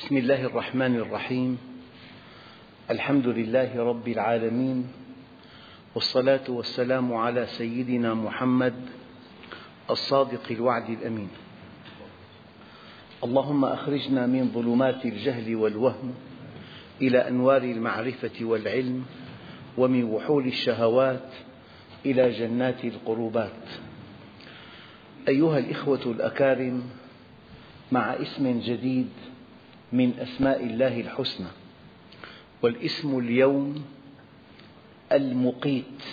بسم الله الرحمن الرحيم. الحمد لله رب العالمين، والصلاة والسلام على سيدنا محمد الصادق الوعد الأمين. اللهم أخرجنا من ظلمات الجهل والوهم إلى أنوار المعرفة والعلم، ومن وحول الشهوات إلى جنات القربات. أيها الإخوة الأكارم، مع اسم جديد من أسماء الله الحسنى، والاسم اليوم المقيت.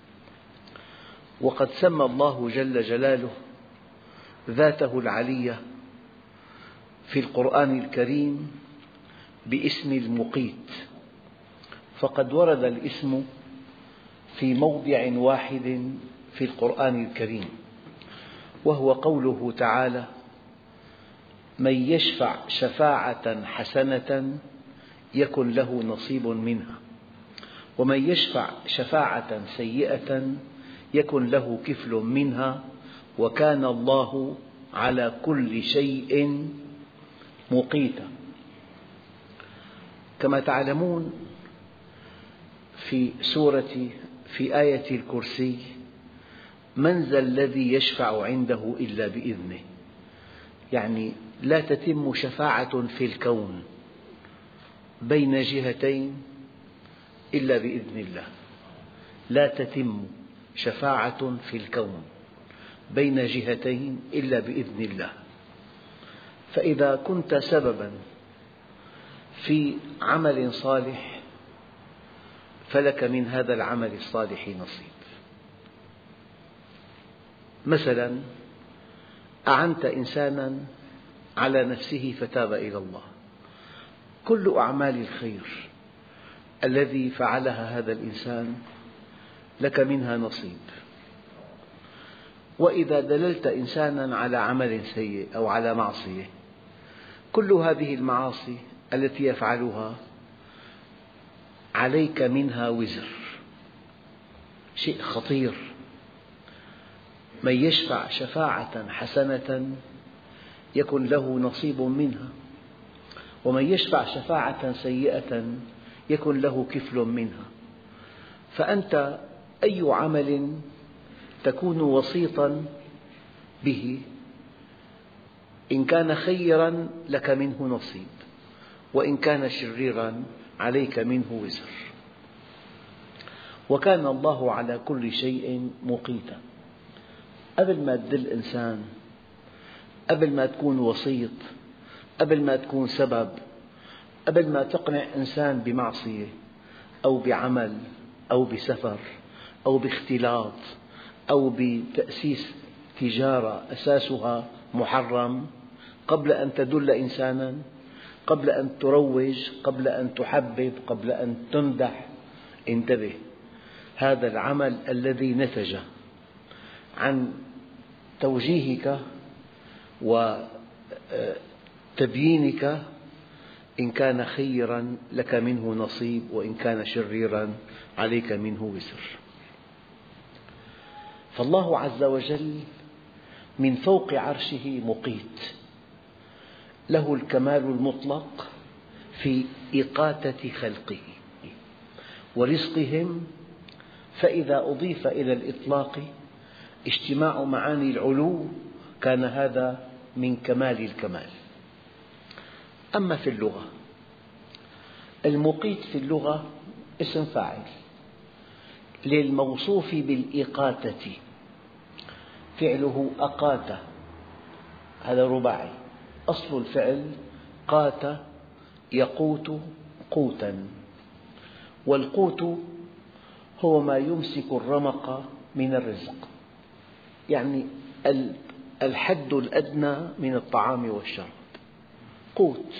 وقد سمى الله جل جلاله ذاته العلية في القرآن الكريم باسم المقيت، فقد ورد الاسم في موضع واحد في القرآن الكريم، وهو قوله تعالى: من يشفع شفاعة حسنة يكن له نصيب منها، ومن يشفع شفاعة سيئة يكن له كفل منها، وكان الله على كل شيء مقيتا. كما تعلمون، في آية الكرسي: من ذا الذي يشفع عنده إلا بإذنه، يعني لا تتم شفاعة في الكون بين جهتين إلا بإذن الله. لا تتم شفاعة في الكون بين جهتين إلا بإذن الله. فإذا كنت سببا في عمل صالح فلك من هذا العمل الصالح نصيب. مثلا أعنت إنسانا على نفسه فتاب إلى الله، كل أعمال الخير الذي فعلها هذا الإنسان لك منها نصيب. وإذا دللت إنسانا على عمل سيء أو على معصية، كل هذه المعاصي التي يفعلها عليك منها وزر. شيء خطير. من يشفع شفاعة حسنة يكن له نصيب منها، ومن يشفع شفاعة سيئة يكن له كفل منها. فأنت أي عمل تكون وسيطا به، إن كان خيرا لك منه نصيب، وإن كان شريرا عليك منه وزر. وكان الله على كل شيء مقيتا. قبل ما تدل إنسان، قبل ما تكون وسيط، قبل ما تكون سبب، قبل ما تقنع إنسان بمعصية أو بعمل أو بسفر أو باختلاط أو بتأسيس تجارة أساسها محرم، قبل أن تدل إنسانا، قبل أن تروج، قبل أن تحبب، قبل أن تمدح، انتبه. هذا العمل الذي نتج عن توجيهك وتبيينك، إن كان خيرا لك منه نصيب، وإن كان شريرا عليك منه وزر. فالله عز وجل من فوق عرشه مقيت، له الكمال المطلق في إقاتة خلقه ورزقهم. فإذا أضيف إلى الإطلاق اجتماع معاني العلو كان هذا من كمال الكمال. أما في اللغة، المقيت في اللغة اسم فاعل للموصوف بالإقاتة، فعله أقات، هذا رباعي. أصل الفعل قات يقوت قوتا، والقوت هو ما يمسك الرمق من الرزق، يعني الحد الأدنى من الطعام والشراب، قوت.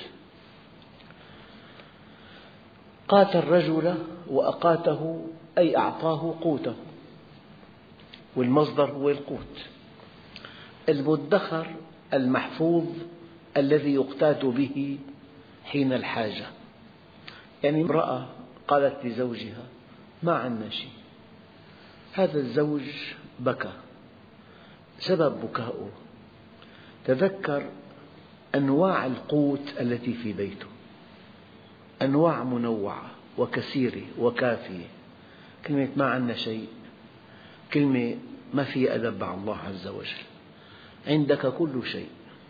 قات الرجل وأقاته أي أعطاه قوته، والمصدر هو القوت. المدخر المحفوظ الذي يقتات به حين الحاجة. يعني امرأة قالت لزوجها: ما عندنا شيء. هذا الزوج بكى. سبب بكائه: تذكر أنواع القوت التي في بيته، أنواع منوعة وكثيرة وكافية. كلمة ما عندنا شيء كلمة ما فيها أدب مع الله عز وجل. عندك كل شيء.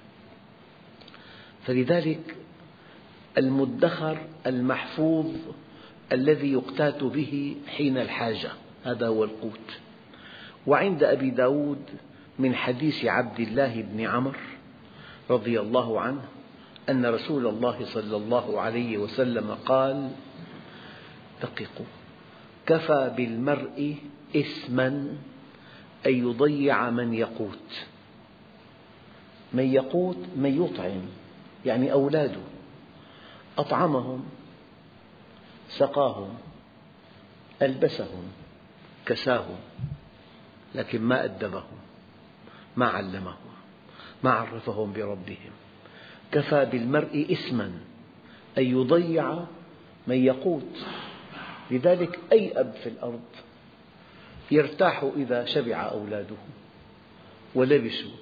فلذلك المدخر المحفوظ الذي يقتات به حين الحاجة، هذا هو القوت. وعند أبي داود من حديث عبد الله بن عمرو رضي الله عنه أن رسول الله صلى الله عليه وسلم قال: دققوا، كفى بالمرء إثما أن يضيع من يقوت. من يقوت من يطعم، يعني أولاده، أطعمهم، سقاهم، ألبسهم، كساهم، لكن ما أدبهم، ما علمهم، ما عرفهم بربهم. كفى بالمرء إثما أن يضيع من يقوت. لذلك أي أب في الأرض يرتاح إذا شبع أولاده ولبسوا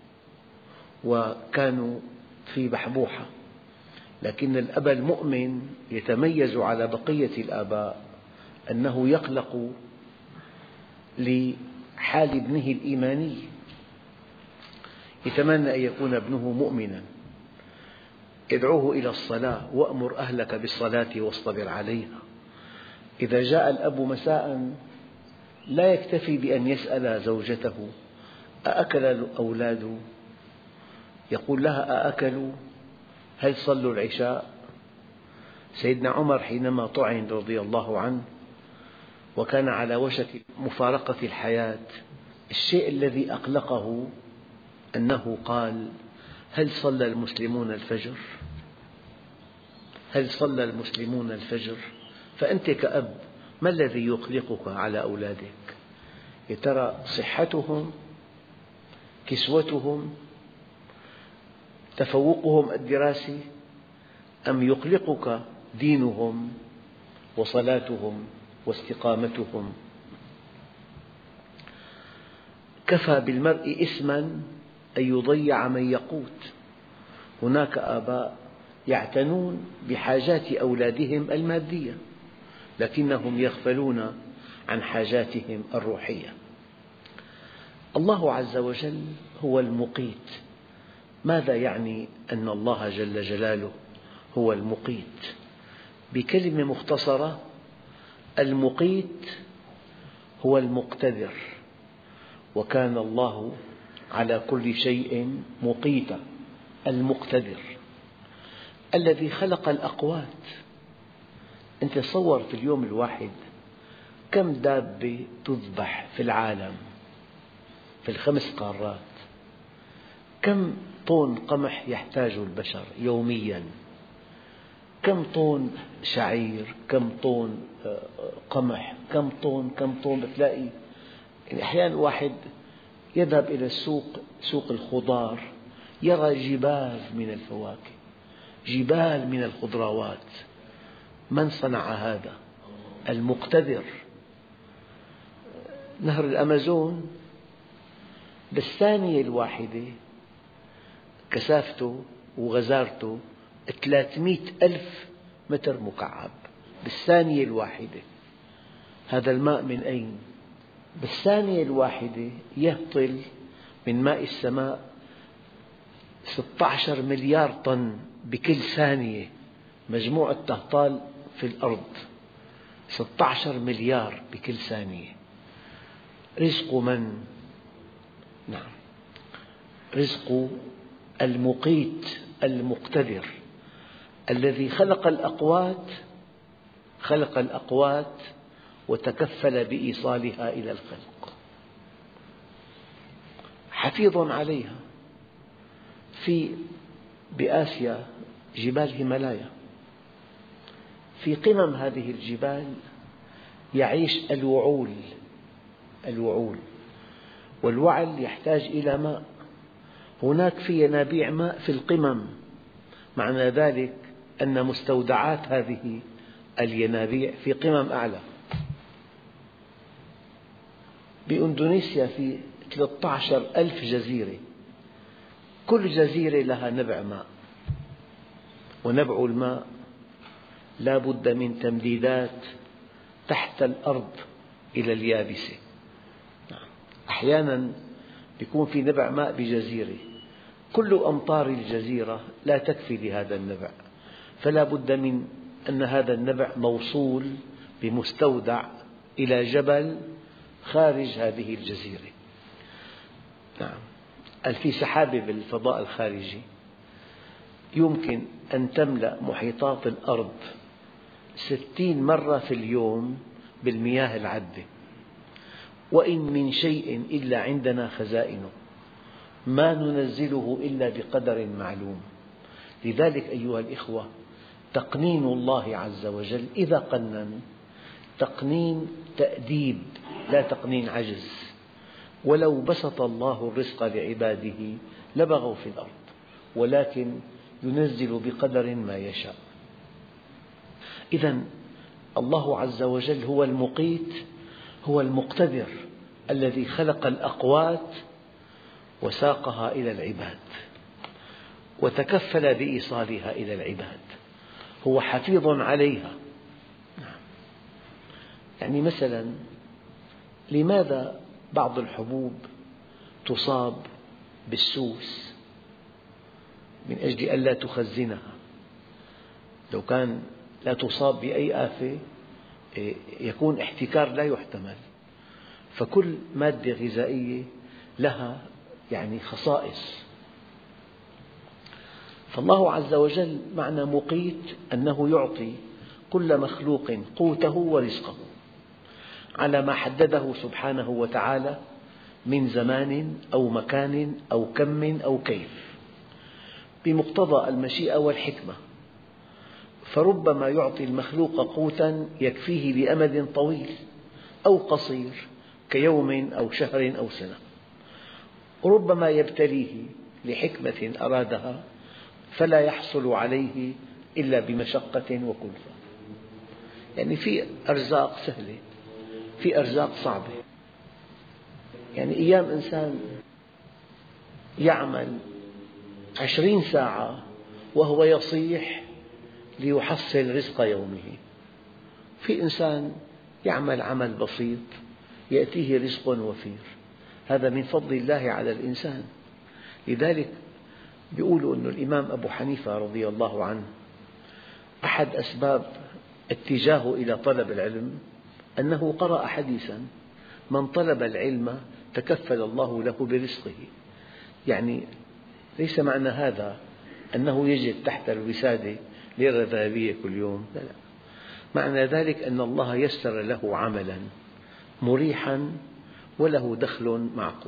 وكانوا في بحبوحة، لكن الأب المؤمن يتميز على بقية الآباء أنه يقلق لحال ابنه الإيماني، يتمنى أن يكون ابنه مؤمنا، يدعوه إلى الصلاة: وأمر أهلك بالصلاة واصطبر عليها. إذا جاء الأب مساء لا يكتفي بأن يسأل زوجته: أأكل الأولاد؟ يقول لها: أأكلوا؟ هل صلوا العشاء؟ سيدنا عمر حينما طعن رضي الله عنه وكان على وشك مفارقة الحياة، الشيء الذي أقلقه أنه قال: هل صلى المسلمون الفجر؟ هل صلى المسلمون الفجر؟ فأنت كأب ما الذي يقلقك على أولادك؟ يا ترى صحتهم، كسوتهم، تفوقهم الدراسي، أم يقلقك دينهم وصلاتهم واستقامتهم؟ كفى بالمرء إثما أن يضيع من يقوت. هناك آباء يعتنون بحاجات أولادهم المادية، لكنهم يغفلون عن حاجاتهم الروحية. الله عز وجل هو المقيت. ماذا يعني أن الله جل جلاله هو المقيت؟ بكلمة مختصرة: المقيت هو المقتدر، وكان الله على كل شيء مقيتا. المقتدر الذي خلق الأقوات. أنت تصور في اليوم الواحد كم دابة تذبح في العالم في الخمس قارات، كم طن قمح يحتاج البشر يومياً، كم طن شعير، كم طن قمح، كم طن بتلاقي. يعني أحيانا واحد يذهب إلى السوق، سوق الخضار، يرى جبال من الفواكه، جبال من الخضروات. من صنع هذا؟ المقتدر. نهر الأمازون بالثانية الواحدة كثافته وغزارته 300 ألف متر مكعب بالثانية الواحدة. هذا الماء من أين؟ بالثانية الواحدة يهطل من ماء السماء 16 مليار طن بكل ثانية. مجموع التهطال في الأرض 16 مليار بكل ثانية. رزق من؟ نعم، رزق المقيت المقتدر الذي خلق الأقوات وتكفل بإيصالها إلى الخلق. حفيظ عليها. بآسيا جبال هيمالايا، في قمم هذه الجبال يعيش الوعول، والوعل يحتاج إلى ماء. هناك في ينابيع ماء في القمم، معنى ذلك أن مستودعات هذه الينابيع في قمم أعلى. بإندونيسيا في 13,000 جزيرة، كل جزيرة لها نبع ماء. ونبع الماء لا بد من تمديدات تحت الأرض إلى اليابسة. أحيانا يكون في نبع ماء بجزيرة، كل أمطار الجزيرة لا تكفي لهذا النبع، فلا بد من أن هذا النبع موصول بمستودع إلى جبل خارج هذه الجزيرة. في سحابة بالفضاء الخارجي يمكن أن تملأ محيطات الأرض 60 مرة في اليوم بالمياه العذبة، وإن من شيء إلا عندنا خزائنه ما ننزله إلا بقدر معلوم. لذلك أيها الإخوة، تقنين الله عز وجل إذا قنن تقنين تأديب لا تقنين عجز. ولو بسط الله الرزق لعباده لبغوا في الأرض، ولكن ينزل بقدر ما يشاء. إذا الله عز وجل هو المقيت، هو المقتدر الذي خلق الأقوات وساقها إلى العباد وتكفل بإيصالها إلى العباد، هو حفيظ عليها. يعني مثلا لماذا بعض الحبوب تصاب بالسوس؟ من أجل ألا تخزنها. لو كان لا تصاب بأي آفة يكون احتكار لا يحتمل. فكل مادة غذائية لها خصائص. فالله عز وجل معنى مقيت أنه يعطي كل مخلوق قوته ورزقه على ما حدده سبحانه وتعالى من زمان أو مكان أو كم أو كيف، بمقتضى المشيئة والحكمة. فربما يعطي المخلوق قوتا يكفيه لأمد طويل أو قصير كيوم أو شهر أو سنة، وربما يبتليه لحكمة أرادها فلا يحصل عليه إلا بمشقة وكلفة. في أرزاق سهلة، في أرزاق صعبة. أيام إنسان يعمل 20 ساعة وهو يصيح ليحصل رزق يومه، في إنسان يعمل عمل بسيط يأتيه رزق وفير. هذا من فضل الله على الإنسان. لذلك يقولوا أن الإمام أبو حنيفة رضي الله عنه أحد أسباب اتجاهه إلى طلب العلم أنه قرأ حديثا: من طلب العلم تكفل الله له برزقه. ليس معنى هذا أنه يجد تحت الوسادة ليرة ذهبية كل يوم، لا. معنى ذلك أن الله يسر له عملا مريحا وله دخل معقول.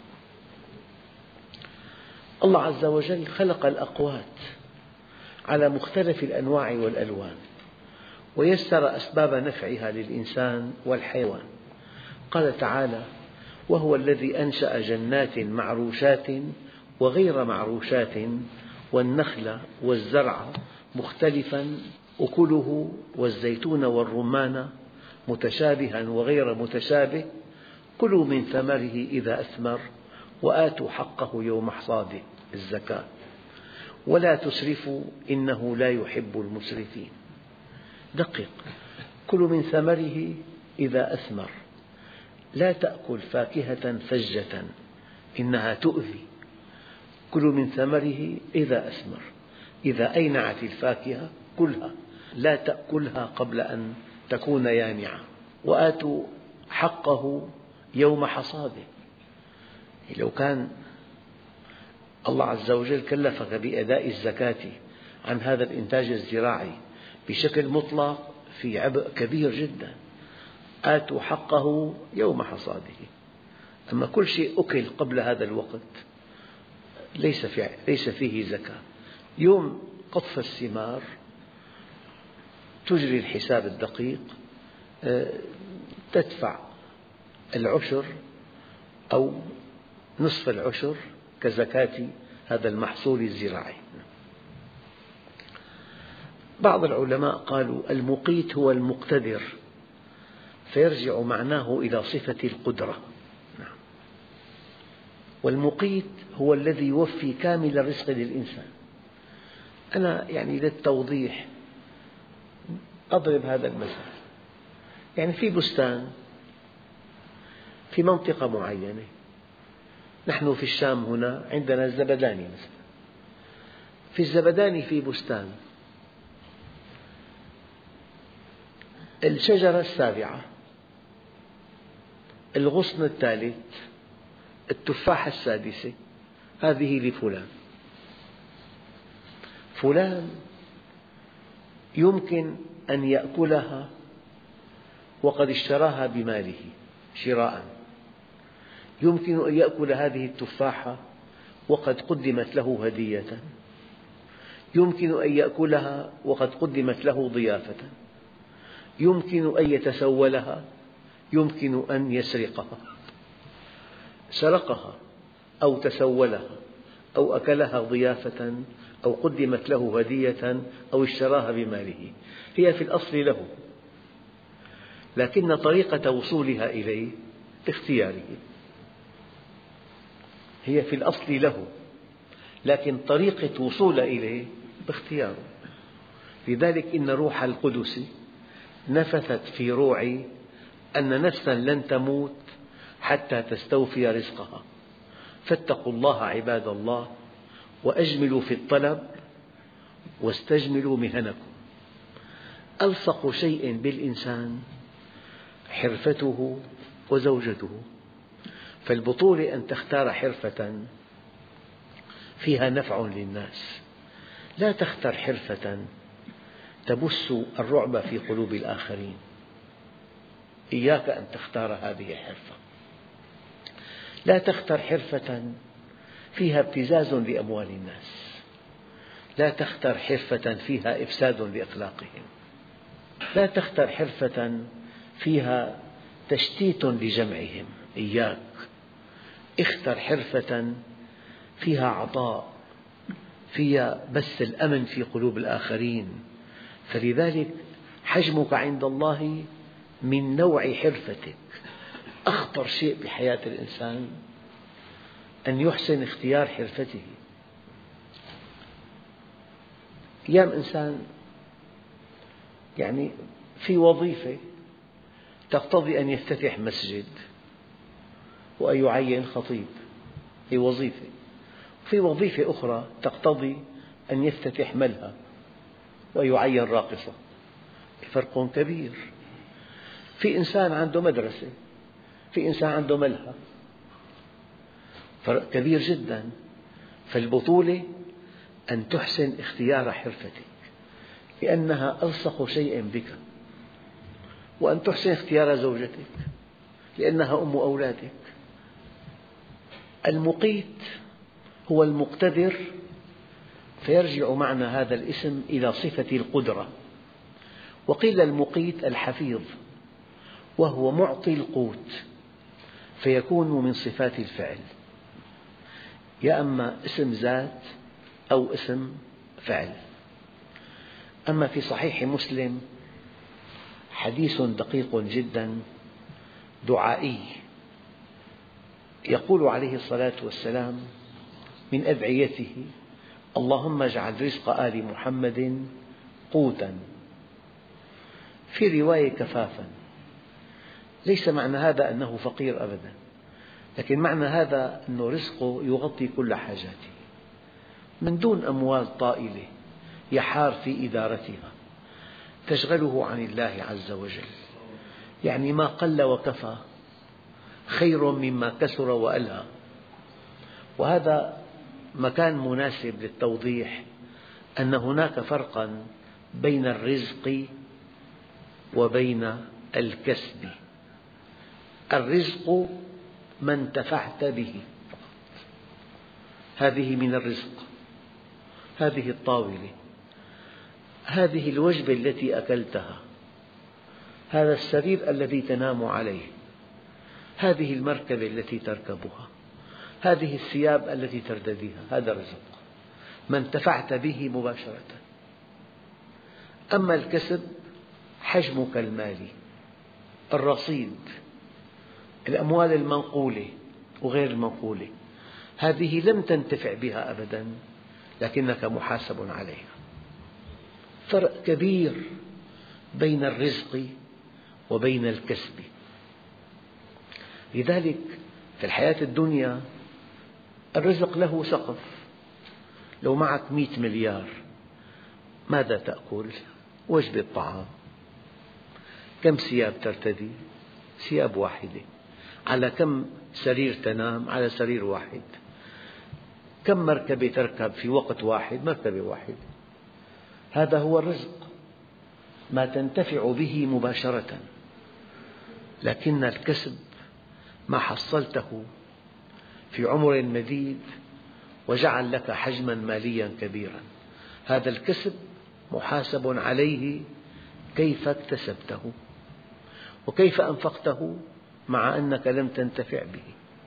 الله عز وجل خلق الأقوات على مختلف الأنواع والألوان، ويسر أسباب نفعها للإنسان والحيوان. قال تعالى: وهو الذي أنشأ جنات معروشات وغير معروشات والنخل والزرع مختلفا أكله والزيتون والرمان متشابها وغير متشابه كلوا من ثمره إذا أثمر وآتوا حقه يوم حصاده الزكاة ولا تسرفوا إنه لا يحب المسرفين. دقق: كلوا من ثمره إذا أثمر، لا تأكل فاكهة فجة إنها تؤذي. كلوا من ثمره إذا أثمر، إذا أينعت الفاكهة كلها، لا تأكلها قبل أن تكون يانعة. وآتوا حقه يوم حصاده. لو كان الله عز وجل كلفك بأداء الزكاة عن هذا الإنتاج الزراعي بشكل مطلق في عبء كبير جدا. آتوا حقه يوم حصاده. أما كل شيء أكل قبل هذا الوقت ليس فيه زكاة. يوم قطف الثمار تجري الحساب الدقيق، تدفع العشر أو نصف العشر كزكاة هذا المحصول الزراعي. بعض العلماء قالوا: المقيت هو المقتدر، فيرجع معناه إلى صفة القدرة. والمقيت هو الذي يوفي كامل الرزق للإنسان. أنا للتوضيح أضرب هذا المثل. في بستان في منطقة معينة، نحن في الشام هنا عندنا الزبداني مثلا، في الزبداني في بستان، الشجرة السابعة، الغصن الثالث، التفاحة السادسة، هذه لفلان. فلان يمكن أن يأكلها وقد اشتراها بماله شراءً، يمكن أن يأكل هذه التفاحة وقد قدمت له هدية، يمكن أن يأكلها وقد قدمت له ضيافة، يمكن أن يتسولها، يمكن أن يسرقها. سرقها أو تسولها أو أكلها ضيافة أو قدمت له هدية أو اشتراها بماله، هي في الأصل له، لكن طريقة وصولها إليه باختياره. هي في الأصل له، لكن طريقة وصول إليه باختياره. لذلك إن روح القدس نفثت في روعي أن نفسا لن تموت حتى تستوفي رزقها، فاتقوا الله عباد الله وأجملوا في الطلب واستجملوا مهنكم. ألصق شيء بالإنسان حرفته وزوجته، فالبطولة أن تختار حرفة فيها نفع للناس، لا تختر حرفة تبث الرعب في قلوب الآخرين. إياك أن تختار هذه الحرفة. لا تختر حرفة فيها ابتزاز لأموال الناس، لا تختر حرفة فيها إفساد لأخلاقهم، لا تختر حرفة فيها تشتيت لجمعهم. إياك، اختر حرفة فيها عطاء، فيها بث الأمن في قلوب الآخرين. فلذلك حجمك عند الله من نوع حرفتك. أخطر شيء بحياة الإنسان أن يحسن اختيار حرفته. أيام إنسان في وظيفة تقتضي أن يفتتح مسجد وأن يعين خطيب، هي وظيفة. في وظيفة أخرى تقتضي أن يفتتح ملهى ويعين راقصة، فرق كبير. في إنسان عنده مدرسة، في إنسان عنده ملهى، فرق كبير جدا. فالبطولة أن تحسن اختيار حرفتك لأنها ألصق شيء بك، وأن تحسن اختيار زوجتك لأنها أم أولادك. المقيت هو المقتدر، فيرجع معنى هذا الاسم إلى صفة القدرة. وقيل المقيت الحفيظ، وهو معطي القوت، فيكون من صفات الفعل، يا أما اسم ذات أو اسم فعل. أما في صحيح مسلم حديث دقيق جدا دعائي، يقول عليه الصلاة والسلام من أدعيته: اللهم اجعل رزق آل محمد قوتا، في رواية كفافا. ليس معنى هذا أنه فقير أبدا، لكن معنى هذا أن رزقه يغطي كل حاجاته من دون أموال طائلة يحار في إدارتها تشغله عن الله عز وجل. ما قل وكفى خير مما كثر وألهى. وهذا مكان مناسب للتوضيح أن هناك فرقا بين الرزق وبين الكسب. الرزق ما انتفعت به، هذه من الرزق، هذه الطاولة، هذه الوجبة التي أكلتها، هذا السرير الذي تنام عليه، هذه المركبة التي تركبها، هذه الثياب التي ترتديها، هذا الرزق ما انتفعت به مباشرة. أما الكسب حجمك المالي، الرصيد، الأموال المنقولة وغير المنقولة، هذه لم تنتفع بها أبدا لكنك محاسب عليها. فرق كبير بين الرزق وبين الكسب. لذلك في الحياة الدنيا الرزق له سقف. لو معك 100 مليار ماذا تأكل؟ وجبة طعام. كم ثياب ترتدي؟ ثياب واحدة. على كم سرير تنام؟ على سرير واحد. كم مركبة تركب في وقت واحد؟ مركبة واحدة. هذا هو الرزق، ما تنتفع به مباشرة. لكن الكسب ما حصلته في عمر مديد وجعل لك حجما ماليا كبيرا. هذا الكسب محاسب عليه كيف اكتسبته وكيف أنفقته مع أنك لم تنتفع به.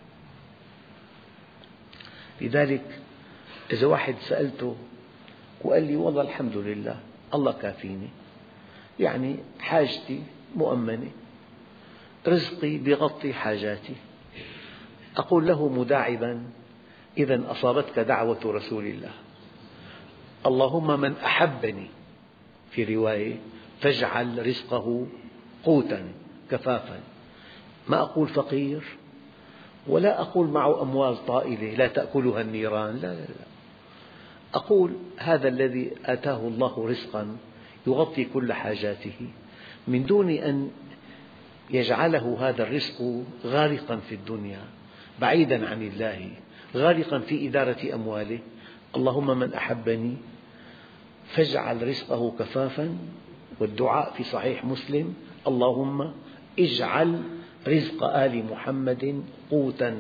لذلك إذا واحد سألته وقال لي والله الحمد لله الله كافيني، يعني حاجتي مؤمنة، رزقي بيغطي حاجاتي، أقول له مداعبا: إذا أصابتك دعوة رسول الله، اللهم من أحبني، في رواية فاجعل رزقه قوتا كفافا. ما أقول فقير ولا أقول معه أموال طائلة لا تأكلها النيران، لا لا لا، أقول هذا الذي آتاه الله رزقا يغطي كل حاجاته من دون أن يجعله هذا الرزق غارقا في الدنيا بعيدا عن الله، غارقا في إدارة أمواله. اللهم من أحبني فاجعل رزقه كفافا. والدعاء في صحيح مسلم: اللهم اجعل رزق آل محمد قوتا.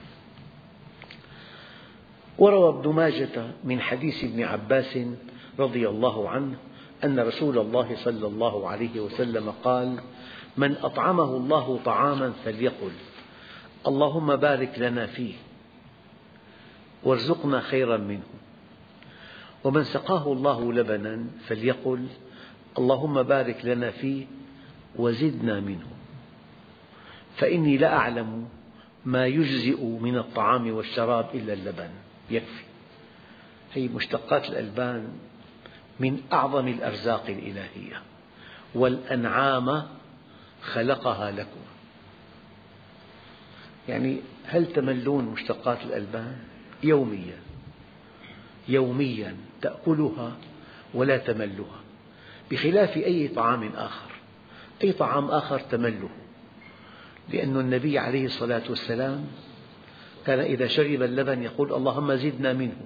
وروى ابن ماجة من حديث ابن عباس رضي الله عنه أن رسول الله صلى الله عليه وسلم قال: من أطعمه الله طعاما فليقل اللهم بارك لنا فيه وارزقنا خيرا منه، ومن سقاه الله لبنا فليقل اللهم بارك لنا فيه وزدنا منه، فإني لا أعلم ما يجزئ من الطعام والشراب إلا اللبن، يكفي. هي مشتقات الألبان من أعظم الأرزاق الإلهية. والأنعام خلقها لكم. يعني هل تملون مشتقات الألبان؟ يوميا تأكلها ولا تملها، بخلاف أي طعام آخر. أي طعام آخر تمله، لأن النبي عليه الصلاة والسلام كان إذا شرب اللبن يقول اللهم زدنا منه.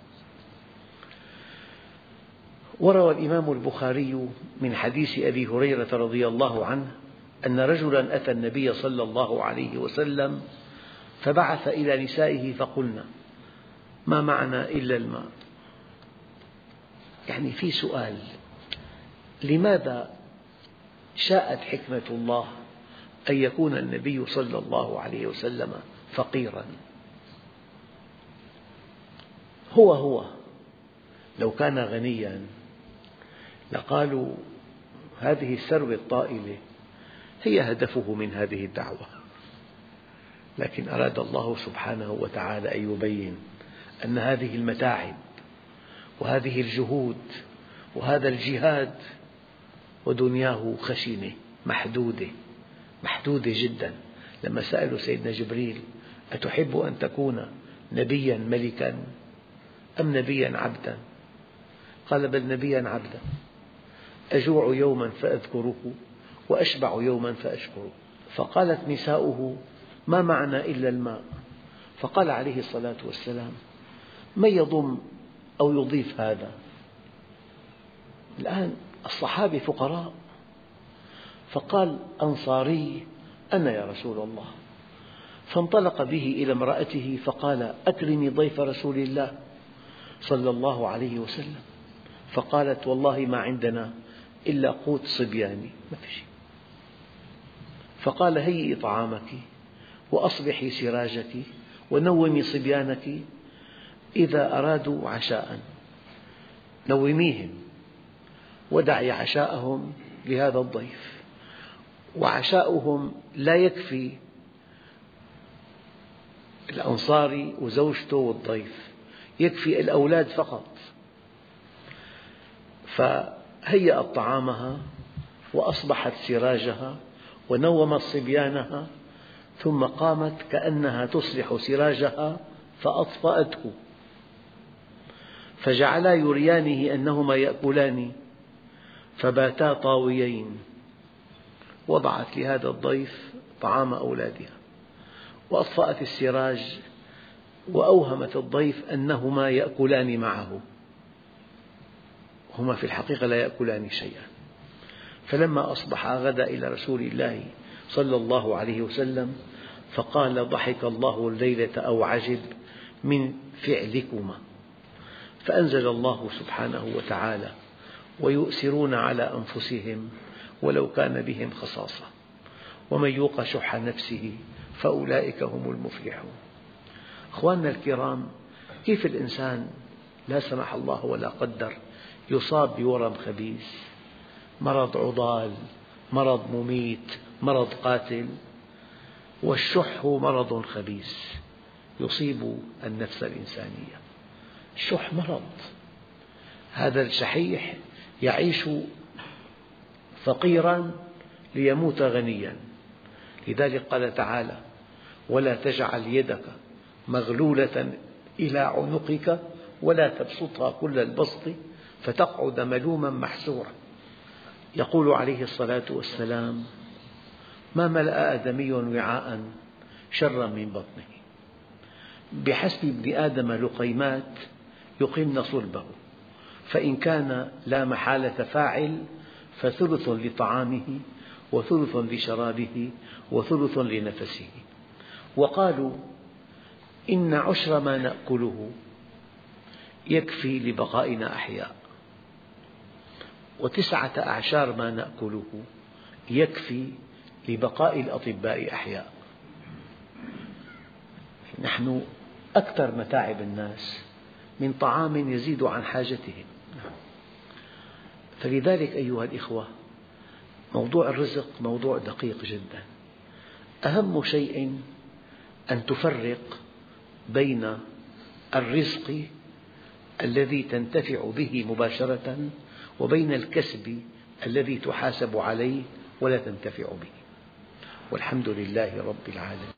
وروى الإمام البخاري من حديث أبي هريرة رضي الله عنه أن رجلا أتى النبي صلى الله عليه وسلم فبعث إلى نسائه فقلنا: ما معنا إلا الماء. يعني في سؤال: لماذا شاءت حكمة الله أن يكون النبي صلى الله عليه وسلم فقيرا؟ هو لو كان غنيا لقالوا هذه الثروة الطائلة هي هدفه من هذه الدعوة. لكن أراد الله سبحانه وتعالى أن يبين أن هذه المتاعب وهذه الجهود وهذا الجهاد ودنياه خشنة محدودة جدا. لما سألوا سيدنا جبريل: أتحب أن تكون نبيا ملكا أم نبيا عبدا؟ قال: بل نبيا عبدا، أجوع يوما فأذكره وأشبع يوما فأشكره. فقالت نساؤه: ما معنا إلا الماء. فقال عليه الصلاة والسلام: من يضم أو يضيف هذا؟ الآن الصحابة فقراء، فقال: أنصاري أنا يا رسول الله. فانطلق به إلى امرأته فقال: أكرمي ضيف رسول الله صلى الله عليه وسلم. فقالت: والله ما عندنا إلا قوت صبياني، ما في شيء. فقال: هيئي طعامك وأصبحي سراجك ونومي صبيانك إذا أرادوا عشاء، نوميهم ودعي عشاءهم لهذا الضيف. وعشاؤهم لا يكفي الأنصاري وزوجته والضيف، يكفي الأولاد فقط. هيأت طعامها وأصبحت سراجها ونومت صبيانها، ثم قامت كأنها تصلح سراجها فأطفأته، فجعلا يريانه أنهما يأكلان فباتا طاويين. وضعت لهذا الضيف طعام أولادها وأطفأت السراج وأوهمت الضيف أنهما يأكلان معه، هما في الحقيقة لا يأكلان شيئا. فلما أصبح غدا إلى رسول الله صلى الله عليه وسلم فقال: ضحك الله الليلة أو عجب من فعلكما. فأنزل الله سبحانه وتعالى: ويؤثرون على أنفسهم ولو كان بهم خصاصة ومن يوق شح نفسه فأولئك هم المفلحون. أخواننا الكرام، كيف الإنسان لا سمح الله ولا قدر يصاب بورم خبيث، مرض عضال، مرض مميت، مرض قاتل، والشح مرض خبيث يصيب النفس الإنسانية. الشح مرض، هذا الشحيح يعيش فقيرا ليموت غنيا. لذلك قال تعالى: ولا تجعل يدك مغلولة إلى عنقك ولا تبسطها كل البسط فتقعد ملوما محسورا. يقول عليه الصلاة والسلام: ما ملأ آدمي وعاء شرا من بطنه. بحسب ابن آدم لقيمات يقمن صلبه، فإن كان لا محالة فاعل فثلث لطعامه وثلث لشرابه وثلث لنفسه. وقالوا: إن عشر ما نأكله يكفي لبقائنا أحياء، و19 ما نأكله يكفي لبقاء الأطباء أحياء. نحن أكثر متاعب الناس من طعام يزيد عن حاجتهم. فلذلك أيها الإخوة، موضوع الرزق موضوع دقيق جدا. أهم شيء أن تفرق بين الرزق الذي تنتفع به مباشرة وبين الكسب الذي تحاسب عليه ولا تنتفع به. والحمد لله رب العالمين.